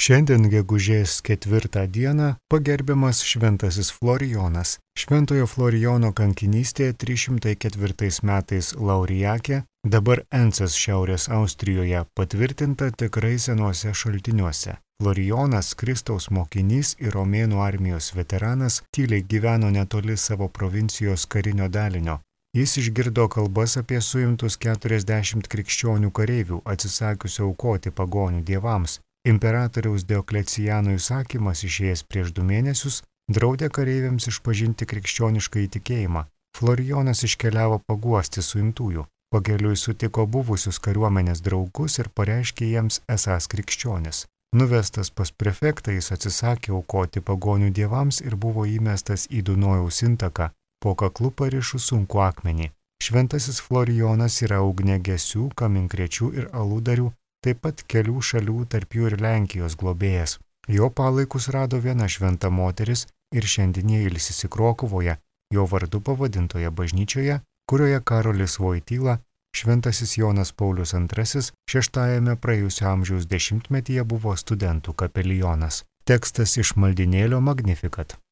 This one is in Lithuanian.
Šiandien gegužės 4 dieną pagerbiamas šventasis Florijonas. Šventojo Florijono kankinystė 304 metais Lauriake, dabar Encas Šiaurės Austrijoje, patvirtinta tikrai senuose šaltiniuose. Florijonas, Kristaus mokinys ir romėnų armijos veteranas, tyliai gyveno netoli savo provincijos karinio dalinio. Jis išgirdo kalbas apie suimtus 40 krikščionių kareivių, atsisakiusių aukoti pagonių dievams. Imperatoriaus Dioklecijano įsakymas išėjęs prieš 2 mėnesius draudė kareiviams išpažinti krikščionišką įtikėjimą. Florijonas iškeliavo paguosti suimtųjų. Pakeliui sutiko buvusius kariuomenės draugus ir pareiškė jiems esąs krikščionis. Nuvestas pas prefektą jis atsisakė aukoti pagonių dievams ir buvo įmestas į Dunojaus intaką, po kaklu parišus sunkų akmenį. Šventasis Florijonas yra ugniagesių, kaminkrečių ir aludarių, taip pat kelių šalių, tarp jų ir Lenkijos globėjas. Jo palaikus rado viena šventa moteris ir šiandien jie ilsisi Krokuvoje, jo vardu pavadintoje bažnyčioje, kurioje Karolis Voityla, šventasis Jonas Paulius II 6 praėjusio amžiaus dešimtmetyje buvo studentų kapelionas. Tekstas iš maldynėlio Magnificat.